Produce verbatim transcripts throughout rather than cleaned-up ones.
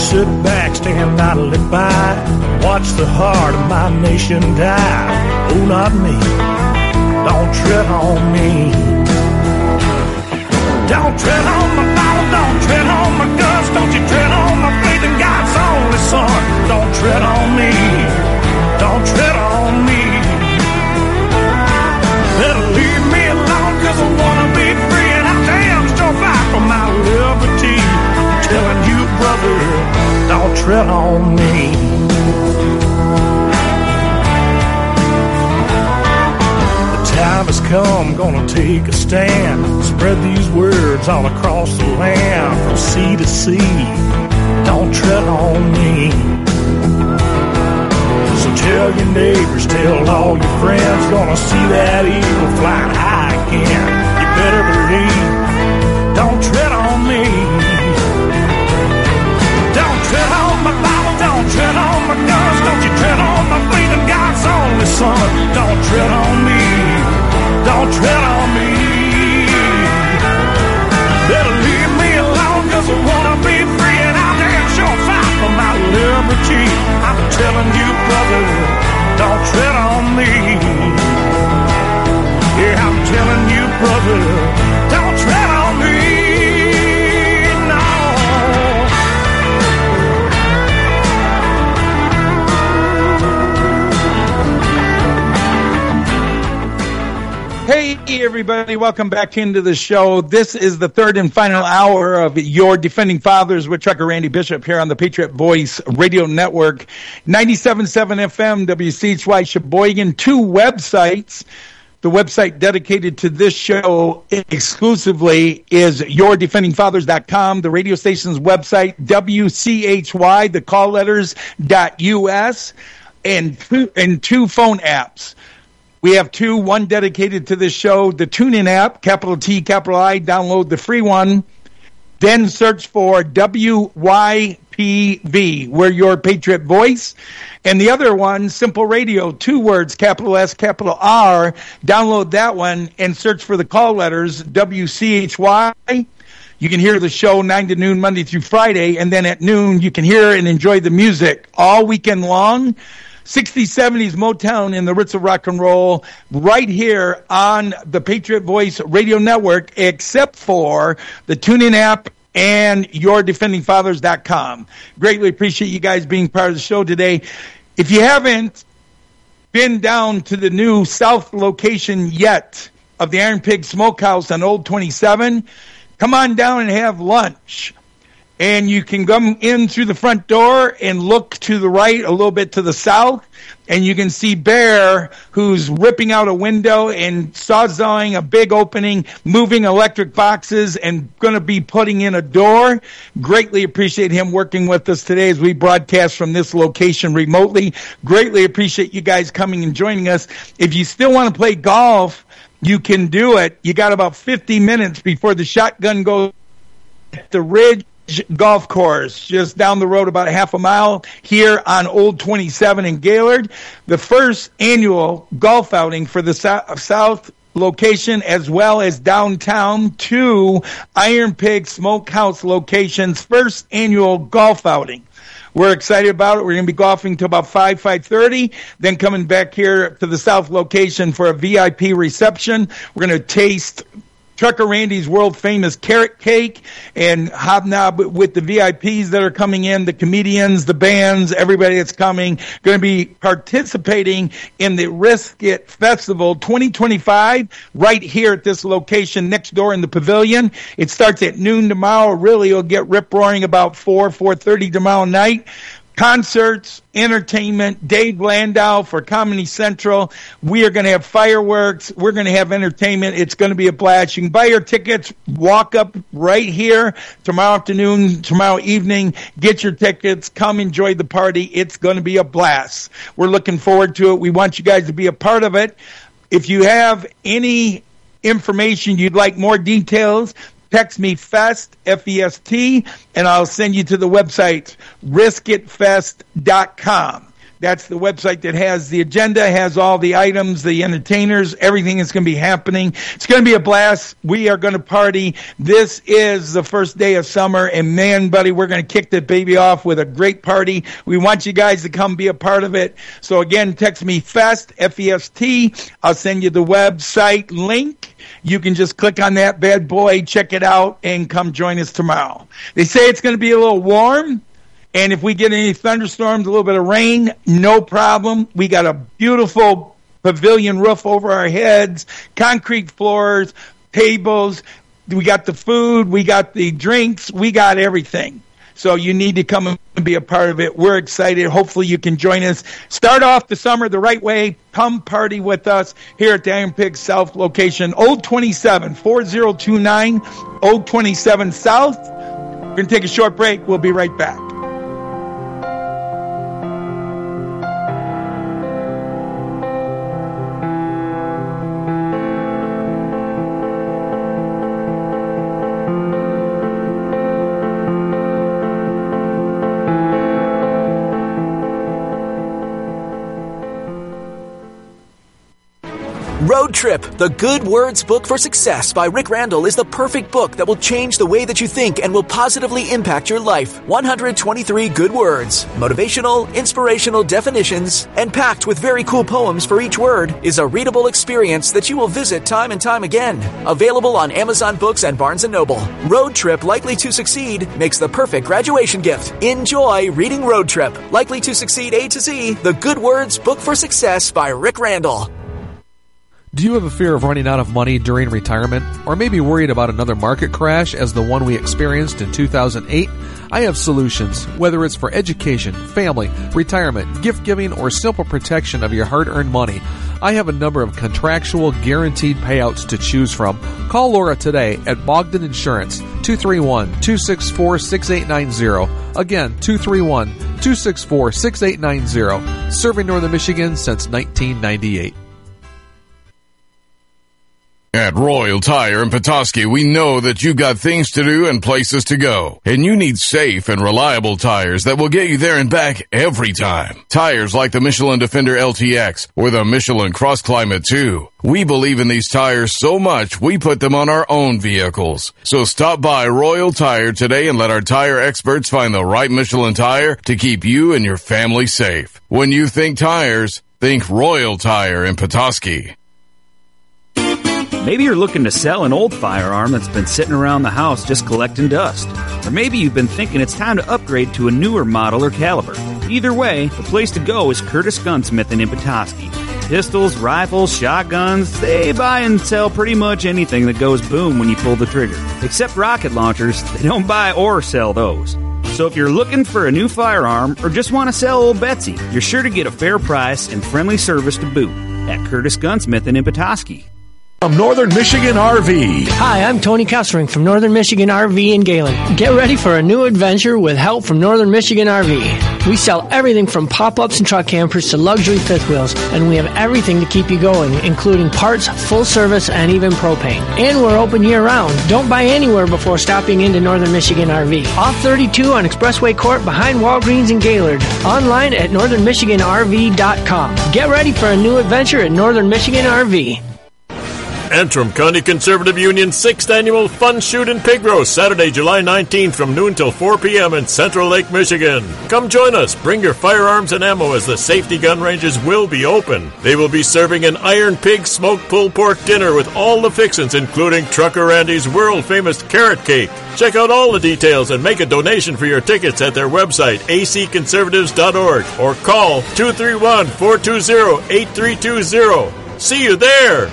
sit back, stand idly by, watch the heart of my nation die. Oh, not me. Don't tread on me. Don't tread on my Bible, don't tread on my guns, don't you tread on my faith in God's only Son. Don't tread on me. Don't tread on me. Better leave me alone, cause I wanna be free, and I damn sure fight for my liberty. I'm telling you, brother, don't tread on me. The time has come, gonna take a stand, spread these words all across the land, from sea to sea. Don't tread on me. So tell your neighbors, tell all your friends, gonna see that eagle flying high again. You better believe, don't tread on me. Don't tread on my Bible, don't tread on my guns, don't you tread on my faith in God's only Son. Don't tread on me, don't tread on me. Better leave me alone, cause I wanna be free, and I'll damn sure fight for my liberty. I'm telling you, brother, don't tread on me. Yeah, I'm telling you, brother, don't tread on me. No. Hey, everybody, welcome back into the show. This is the third and final hour of Your Defending Fathers with Trucker Randy Bishop here on the Patriot Voice Radio Network, ninety-seven point seven F M, W C H Y Sheboygan, two websites. The website dedicated to this show exclusively is your defending fathers dot com, the radio station's website, W C H Y, the call letters, dot U S, and two, and two phone apps. We have two, one dedicated to this show, the TuneIn app, capital T, capital I, download the free one, then search for W Y P V, we're your Patriot Voice, and the other one, Simple Radio, two words, capital S, capital R, download that one and search for the call letters, W C H Y. You can hear the show nine to noon, Monday through Friday, and then at noon you can hear and enjoy the music all weekend long. sixties, seventies Motown and the roots of rock and roll right here on the Patriot Voice Radio Network, except for the TuneIn app and your defending fathers dot com. Greatly appreciate you guys being part of the show today. If you haven't been down to the new south location yet of the Iron Pig Smokehouse on Old twenty-seven, come on down and have lunch. And you can come in through the front door and look to the right, a little bit to the south, and you can see Bear, who's ripping out a window and sawzawing a big opening, moving electric boxes, and going to be putting in a door. Greatly appreciate him working with us today as we broadcast from this location remotely. Greatly appreciate you guys coming and joining us. If you still want to play golf, you can do it. You got about fifty minutes before the shotgun goes at the Ridge Golf Course, just down the road about a half a mile here on Old twenty-seven in Gaylord. The first annual golf outing for the South, South location, as well as downtown, two Iron Pig Smokehouse locations, first annual golf outing. We're excited about it. We're going to be golfing till about five, five thirty, then coming back here to the South location for a V I P reception. We're going to taste Trucker Randy's world-famous carrot cake and hobnob with the V I Ps that are coming in, the comedians, the bands, everybody that's coming, going to be participating in the Risk It Festival twenty twenty-five right here at this location next door in the pavilion. It starts at noon tomorrow. Really, it'll get rip-roaring about four, four thirty tomorrow night. Concerts, entertainment, Dave Landau for Comedy Central. We are going to have fireworks. We're going to have entertainment. It's going to be a blast. You can buy your tickets, walk up right here tomorrow afternoon, tomorrow evening. Get your tickets. Come enjoy the party. It's going to be a blast. We're looking forward to it. We want you guys to be a part of it. If you have any information you'd like more details, text me FEST, F E S T, and I'll send you to the website, risk it fest dot com. That's the website that has the agenda, has all the items, the entertainers, everything is going to be happening. It's going to be a blast. We are going to party. This is the first day of summer, and man, buddy, we're going to kick the baby off with a great party. We want you guys to come be a part of it. So again, text me FEST, F E S T. I'll send you the website link. You can just click on that bad boy, check it out, and come join us tomorrow. They say it's going to be a little warm. And if we get any thunderstorms, a little bit of rain, no problem. We got a beautiful pavilion roof over our heads, concrete floors, tables. We got the food. We got the drinks. We got everything. So you need to come and be a part of it. We're excited. Hopefully you can join us. Start off the summer the right way. Come party with us here at the Iron Pig South location, Old twenty-seven, four oh two nine, Old twenty-seven South. We're going to take a short break. We'll be right back. Road Trip, the Good Words Book for Success by Rick Randall is the perfect book that will change the way that you think and will positively impact your life. one hundred twenty-three good words, motivational, inspirational definitions, and packed with very cool poems for each word is a readable experience that you will visit time and time again. Available on Amazon Books and Barnes and Noble. Road Trip, Likely to Succeed makes the perfect graduation gift. Enjoy reading Road Trip, Likely to Succeed A to Z, the Good Words Book for Success by Rick Randall. Do you have a fear of running out of money during retirement? Or maybe worried about another market crash as the one we experienced in two thousand eight? I have solutions, whether it's for education, family, retirement, gift giving, or simple protection of your hard-earned money. I have a number of contractual guaranteed payouts to choose from. Call Laura today at Bogdan Insurance, two three one, two six four, six eight nine zero. Again, two three one, two six four, six eight nine zero. Serving Northern Michigan since nineteen ninety-eight. At Royal Tire in Petoskey, we know that you got things to do and places to go, and you need safe and reliable tires that will get you there and back every time. Tires like the Michelin Defender L T X or the Michelin Cross Climate two. We believe in these tires so much, we put them on our own vehicles. So stop by Royal Tire today and let our tire experts find the right Michelin tire to keep you and your family safe. When you think tires, think Royal Tire in Petoskey. Maybe you're looking to sell an old firearm that's been sitting around the house just collecting dust. Or maybe you've been thinking it's time to upgrade to a newer model or caliber. Either way, the place to go is Curtis Gunsmith in Petoskey. Pistols, rifles, shotguns, they buy and sell pretty much anything that goes boom when you pull the trigger. Except rocket launchers, they don't buy or sell those. So if you're looking for a new firearm or just want to sell old Betsy, you're sure to get a fair price and friendly service to boot at Curtis Gunsmith in Petoskey. From Northern Michigan R V. Hi, I'm Tony Kessering from Northern Michigan R V in Galen. Get ready for a new adventure with help from Northern Michigan R V. We sell everything from pop-ups and truck campers to luxury fifth wheels, and we have everything to keep you going, including parts, full service, and even propane. And we're open year-round. Don't buy anywhere before stopping into Northern Michigan R V. Off thirty-two on Expressway Court behind Walgreens in Gaylord. Online at northern michigan r v dot com. Get ready for a new adventure at Northern Michigan R V. Antrim County Conservative Union's sixth Annual Fun Shoot and Pig Roast, Saturday, July nineteenth from noon till four p.m. in Central Lake, Michigan. Come join us. Bring your firearms and ammo as the safety gun ranges will be open. They will be serving an Iron Pig smoked pulled pork dinner with all the fixins, including Trucker Randy's world-famous carrot cake. Check out all the details and make a donation for your tickets at their website, a c conservatives dot org, or call two three one, four two zero, eight three two zero. See you there!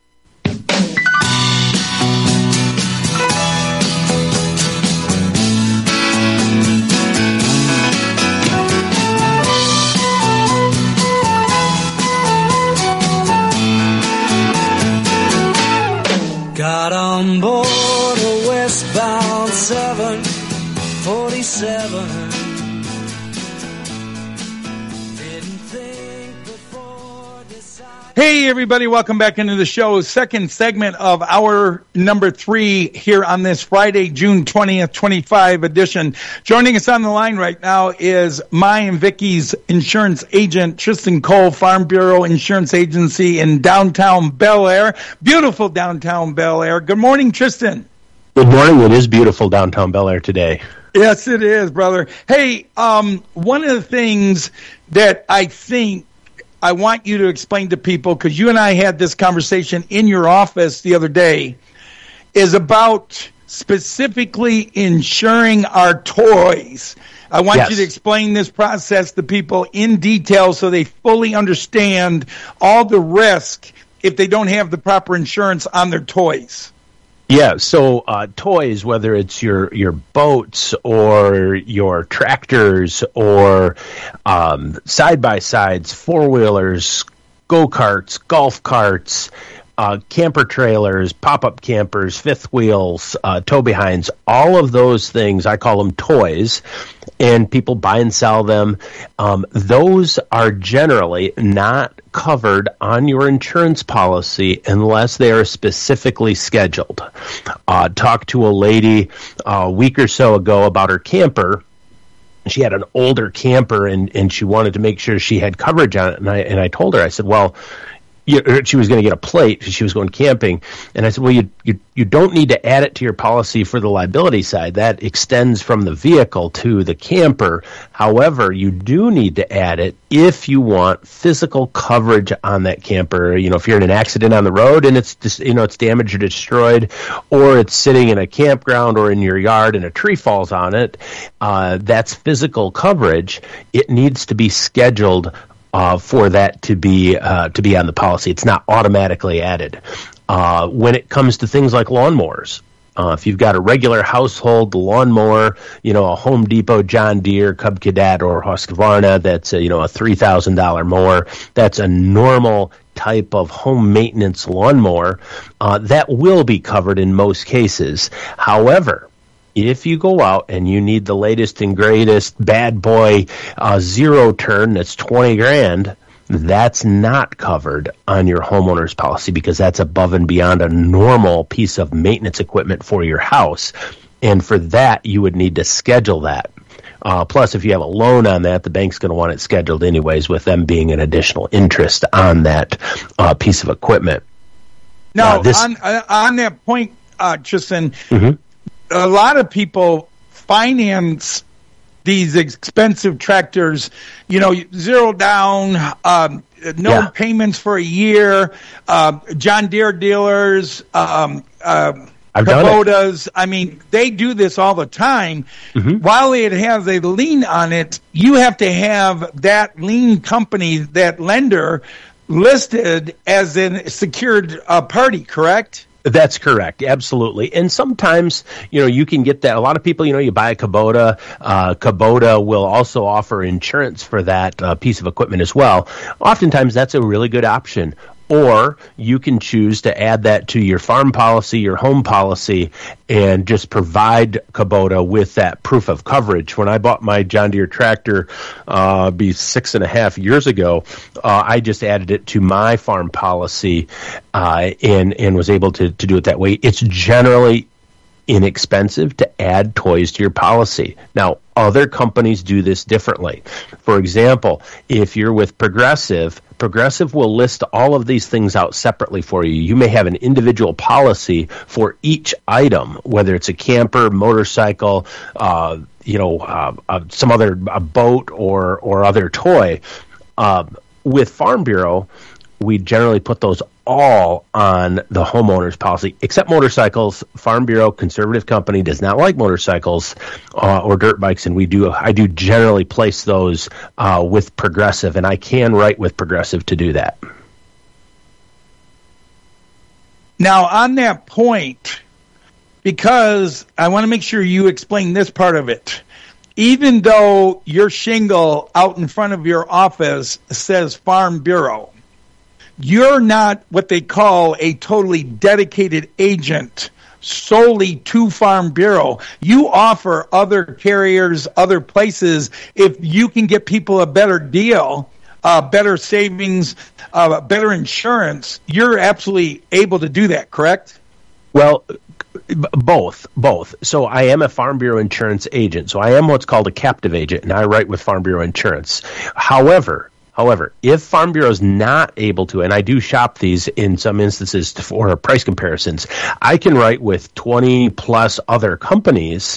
Got on board a westbound seven forty-seven. Didn't think before deciding. Hey, everybody, welcome back into the show. Second segment of hour number three here on this Friday, June twentieth, twenty-five edition. Joining us on the line right now is my and Vicky's insurance agent, Tristan Cole, Farm Bureau Insurance Agency in downtown Bel Air. Beautiful downtown Bel Air. Good morning, Tristan. Good morning. It is beautiful downtown Bel Air today. Yes, it is, brother. Hey, um, one of the things that I think I want you to explain to people, because you and I had this conversation in your office the other day, is about specifically insuring our toys. I want yes. you to explain this process to people in detail so they fully understand all the risk if they don't have the proper insurance on their toys. Yeah, so uh, toys, whether it's your, your boats or your tractors or um, side-by-sides, four-wheelers, go-karts, golf carts, uh, camper trailers, pop-up campers, fifth wheels, uh, tow-behinds, all of those things, I call them toys, and people buy and sell them. Um, those are generally not covered on your insurance policy unless they are specifically scheduled. Uh, talked to a lady uh, a week or so ago about her camper. She had an older camper, and, and she wanted to make sure she had coverage on it. And I, and I told her, I said, well, you, she was going to get a plate because she was going camping. And I said, well, you, you you don't need to add it to your policy for the liability side. That extends from the vehicle to the camper. However, you do need to add it if you want physical coverage on that camper. You know, if you're in an accident on the road and it's just, you know, it's damaged or destroyed, or it's sitting in a campground or in your yard and a tree falls on it, uh, that's physical coverage. It needs to be scheduled Uh, for that to be uh, to be on the policy. It's not automatically added. Uh, when it comes to things like lawnmowers, uh, if you've got a regular household lawnmower, you know, a Home Depot, John Deere, Cub Cadet, or Husqvarna, that's a, you know a three thousand dollars mower. That's a normal type of home maintenance lawnmower. Uh, that will be covered in most cases. However, if you go out and you need the latest and greatest bad boy uh, zero turn that's twenty grand, that's not covered on your homeowner's policy because that's above and beyond a normal piece of maintenance equipment for your house. And for that, you would need to schedule that. Uh, plus, if you have a loan on that, the bank's going to want it scheduled anyways, with them being an additional interest on that uh, piece of equipment. Now, uh, this, on, on that point, uh, Tristan, mm-hmm. a lot of people finance these expensive tractors, you know, zero down, um, no yeah. payments for a year, uh, John Deere dealers, um, uh, I've Kubotas. I mean, they do this all the time. Mm-hmm. While it has a lien on it, you have to have that lien company, that lender, listed as a secured uh, party, correct? That's correct. Absolutely. And sometimes, you know, you can get that. A lot of people, you know, you buy a Kubota. Uh, Kubota will also offer insurance for that uh, piece of equipment as well. Oftentimes, that's a really good option. Or you can choose to add that to your farm policy, your home policy, and just provide Kubota with that proof of coverage. When I bought my John Deere tractor, uh, be six and a half years ago, uh, I just added it to my farm policy uh, and and was able to, to do it that way. It's generally inexpensive to add toys to your policy. Now, other companies do this differently. For example, if you're with Progressive, Progressive will list all of these things out separately for you. You may have an individual policy for each item, whether it's a camper, motorcycle, uh, you know, uh, uh, some other a boat or or other toy. Uh, with Farm Bureau, we generally put those all on the homeowner's policy, except motorcycles. Farm Bureau, conservative company, does not like motorcycles uh, or dirt bikes, and we do. I do generally place those uh, with Progressive, and I can write with Progressive to do that. Now, on that point, because I want to make sure you explain this part of it, even though your shingle out in front of your office says Farm Bureau, you're not what they call a totally dedicated agent solely to Farm Bureau. You offer other carriers, other places. If you can get people a better deal, uh, better savings, uh, better insurance, you're absolutely able to do that, correct? Well, both, both. So I am a Farm Bureau insurance agent. So I am what's called a captive agent, and I write with Farm Bureau Insurance. However, However, if Farm Bureau is not able to, and I do shop these in some instances for price comparisons, I can write with twenty plus other companies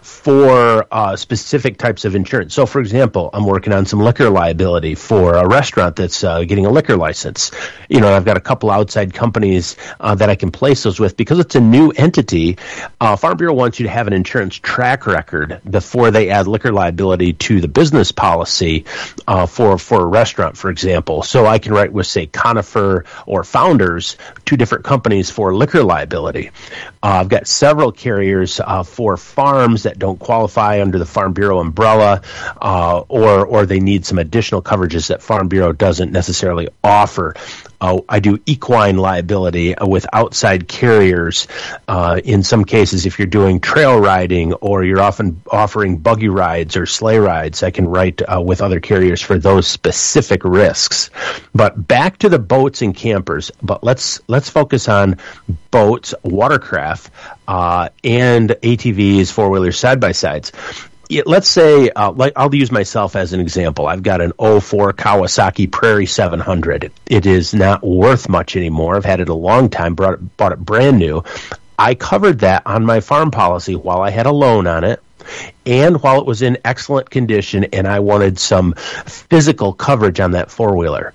for uh, specific types of insurance. So, for example, I'm working on some liquor liability for a restaurant that's uh, getting a liquor license. You know, I've got a couple outside companies uh, that I can place those with because it's a new entity. Uh, Farm Bureau wants you to have an insurance track record before they add liquor liability to the business policy uh, for for a restaurant. Restaurant, for example. So I can write with, say, Conifer or Founders, two different companies for liquor liability. Uh, I've got several carriers uh, for farms that don't qualify under the Farm Bureau umbrella, uh, or or they need some additional coverages that Farm Bureau doesn't necessarily offer. Uh, I do equine liability with outside carriers. Uh, in some cases, if you're doing trail riding or you're often offering buggy rides or sleigh rides, I can write uh, with other carriers for those specific risks. But back to the boats and campers. But let's let's focus on boats, watercraft, uh, and A T Vs, four-wheelers, side-by-sides. Let's say, uh, like I'll use myself as an example. I've got an oh four Kawasaki Prairie seven hundred. It is not worth much anymore. I've had it a long time, brought it, bought it brand new. I covered that on my farm policy while I had a loan on it and while it was in excellent condition, and I wanted some physical coverage on that four-wheeler.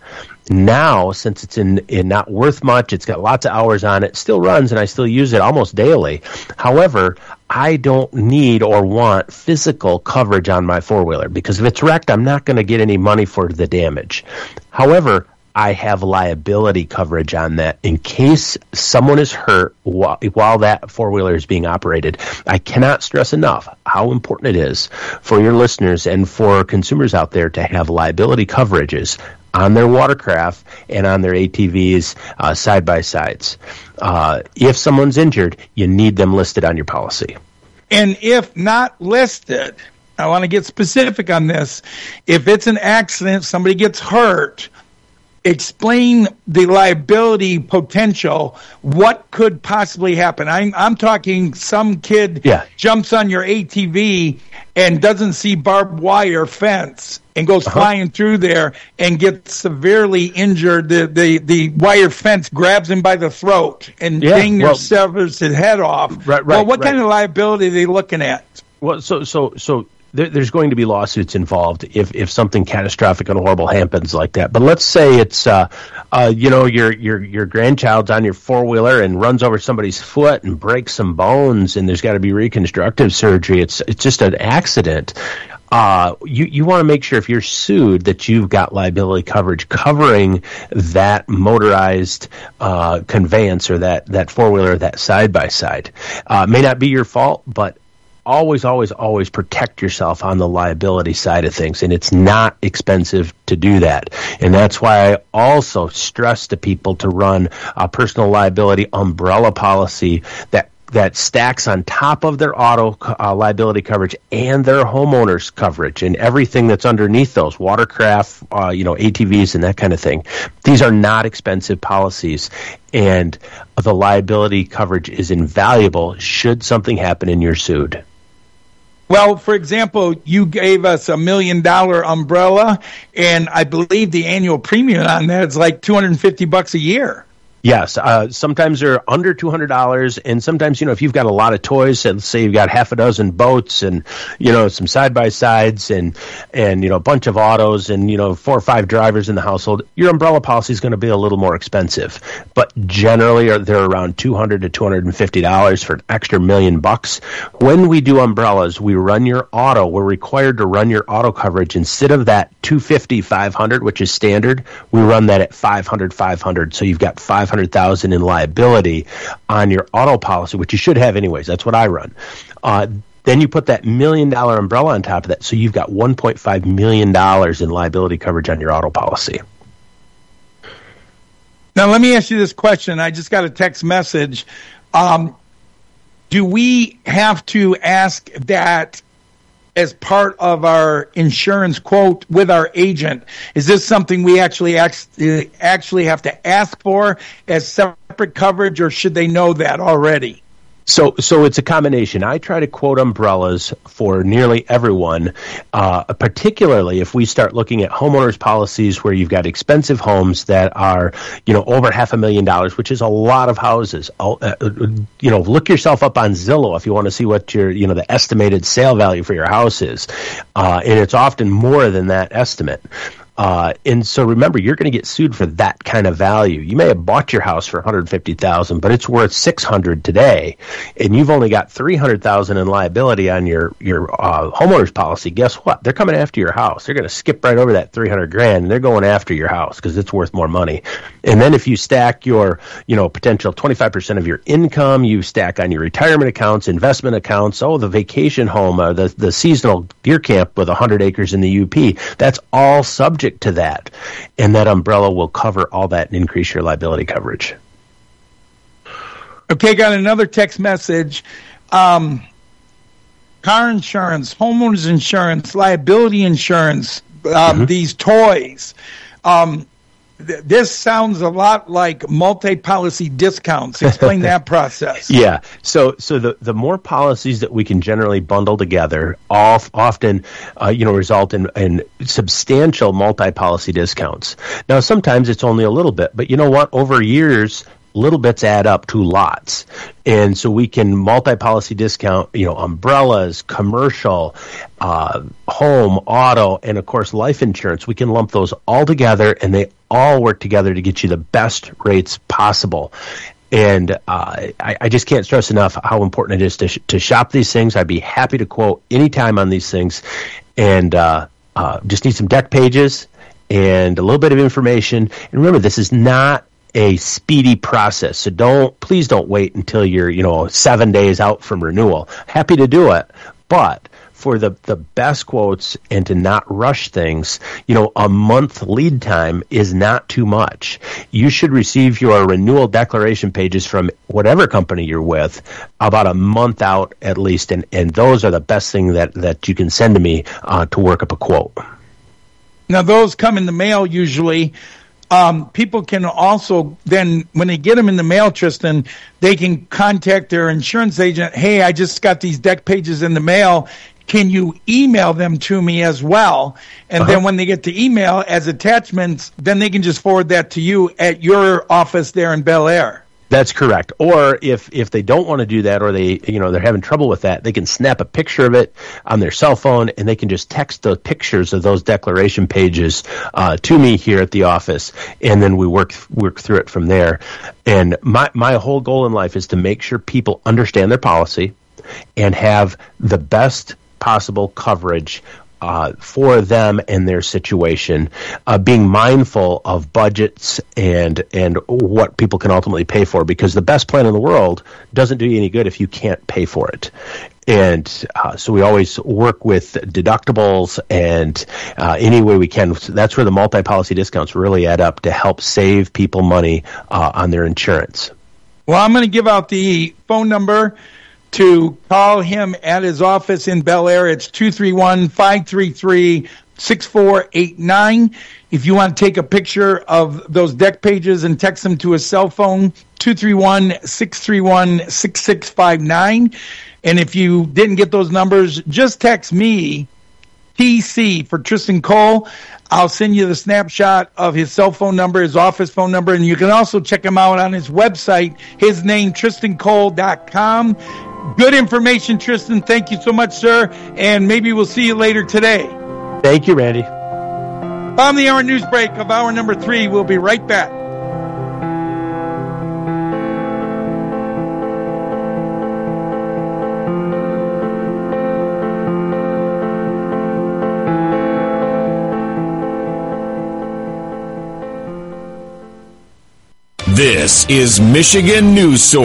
Now, since it's in, in not worth much, it's got lots of hours on it, still runs, and I still use it almost daily. However, I don't need or want physical coverage on my four-wheeler because if it's wrecked, I'm not going to get any money for the damage. However, I have liability coverage on that in case someone is hurt while, while that four-wheeler is being operated. I cannot stress enough how important it is for your listeners and for consumers out there to have liability coverages on their watercraft and on their A T Vs, uh, side-by-sides. Uh, if someone's injured, you need them listed on your policy. And if not listed, I want to get specific on this. If it's an accident, somebody gets hurt, explain the liability potential. What could possibly happen? I'm, I'm talking some kid yeah. jumps on your A T V and doesn't see barbed wire fence and goes uh-huh. flying through there and gets severely injured. The, the, the wire fence grabs him by the throat and yeah, dang near well, severs his head off. Right, right, well, what right. kind of liability are they looking at? Well, so so so there, there's going to be lawsuits involved if, if something catastrophic and horrible happens like that. But let's say it's uh, uh you know your your your grandchild's on your four wheeler and runs over somebody's foot and breaks some bones, and there's got to be reconstructive surgery. It's it's just an accident. Uh, you, you want to make sure if you're sued that you've got liability coverage covering that motorized uh, conveyance or that, that four-wheeler, that side-by-side. Uh, may not be your fault, but always, always, always protect yourself on the liability side of things, and it's not expensive to do that. And that's why I also stress to people to run a personal liability umbrella policy that that stacks on top of their auto uh, liability coverage and their homeowner's coverage and everything that's underneath those, watercraft, uh, you know, A T Vs and that kind of thing. These are not expensive policies, and the liability coverage is invaluable should something happen and you're sued. Well, for example, you gave us a million dollar umbrella, and I believe the annual premium on that is like two hundred fifty bucks a year. Yes, uh, sometimes they're under two hundred dollars, and sometimes, you know, if you've got a lot of toys, and let's say you've got half a dozen boats and, you know, some side-by-sides and, and you know, a bunch of autos and, you know, four or five drivers in the household, your umbrella policy is going to be a little more expensive. But generally, they're around two hundred to two hundred fifty dollars for an extra million bucks. When we do umbrellas, we run your auto. We're required to run your auto coverage. Instead of that two hundred fifty, five hundred, which is standard, we run that at five hundred, five hundred. So you've got five hundred thousand in liability on your auto policy, which you should have anyways. That's what I run. Uh, then you put that million dollar umbrella on top of that, so you've got one point five million dollars in liability coverage on your auto policy. Now, let me ask you this question. I just got a text message. Um, do we have to ask that as part of our insurance quote with our agent? Is this something we actually actually have to ask for as separate coverage, or should they know that already? So, so it's a combination. I try to quote umbrellas for nearly everyone, uh, particularly if we start looking at homeowners policies where you've got expensive homes that are, you know, over half a million dollars, which is a lot of houses. Uh, you know, look yourself up on Zillow if you want to see what your, you know, the estimated sale value for your house is, uh, and it's often more than that estimate. Uh, and so remember, you're going to get sued for that kind of value. You may have bought your house for one hundred fifty thousand dollars, but it's worth six hundred thousand dollars today, and you've only got three hundred thousand dollars in liability on your your uh, homeowner's policy. Guess what? They're coming after your house. They're going to skip right over that three hundred grand, and they're going after your house because it's worth more money. And then if you stack your, you know, potential twenty-five percent of your income, you stack on your retirement accounts, investment accounts, oh, the vacation home, uh, the the seasonal deer camp with one hundred acres in the U P, that's all subject to that, and that umbrella will cover all that and increase your liability coverage. Okay, got another text message. Um, car insurance, homeowners insurance, liability insurance, um, mm-hmm. these toys. Um, th- this sounds a lot like multi-policy discounts. Explain that process. Yeah. So, so the, the more policies that we can generally bundle together, off, often, uh, you know, result in, in substantial multi-policy discounts. Now, sometimes it's only a little bit, but you know what? Over years, little bits add up to lots. And so we can multi-policy discount, you know, umbrellas, commercial, uh, home, auto, and of course life insurance. We can lump those all together, and they all work together to get you the best rates possible. And uh, I, I just can't stress enough how important it is to sh- to shop these things. I'd be happy to quote anytime on these things, and uh, uh, just need some deck pages and a little bit of information. And remember, this is not a speedy process, so don't please don't wait until you're you know seven days out from renewal. Happy to do it, but for the the best quotes and to not rush things, you know, a month lead time is not too much. You should receive your renewal declaration pages from whatever company you're with about a month out at least, and and those are the best thing that that you can send to me uh, to work up a quote. Now those come in the mail usually. Um, people can also then, when they get them in the mail, Tristan, they can contact their insurance agent. Hey, I just got these deck pages in the mail. Can you email them to me as well? And uh-huh. then when they get the email as attachments, then they can just forward that to you at your office there in Bel Air. That's correct. Or if, if they don't want to do that, or they you know they're having trouble with that, they can snap a picture of it on their cell phone, and they can just text the pictures of those declaration pages uh, to me here at the office, and then we work work through it from there. And my my whole goal in life is to make sure people understand their policy and have the best possible coverage Uh, for them and their situation, uh, being mindful of budgets and and what people can ultimately pay for, because the best plan in the world doesn't do you any good if you can't pay for it. And uh, so we always work with deductibles and uh, any way we can. That's where the multi-policy discounts really add up to help save people money uh, on their insurance. Well, I'm going to give out the phone number to call him at his office in Bel Air. It's two three one, five three three, six four eight nine. If you want to take a picture of those deck pages and text them to his cell phone, two three one, six three one, six six five nine. And if you didn't get those numbers, just text me, T C, for Tristan Cole. I'll send you the snapshot of his cell phone number, his office phone number, and you can also check him out on his website, his name, tristan cole dot com. Good information, Tristan. Thank you so much, sir, and maybe we'll see you later today. Thank you, Randy. On the hour news break of hour number three, we'll be right back. This is Michigan News Source.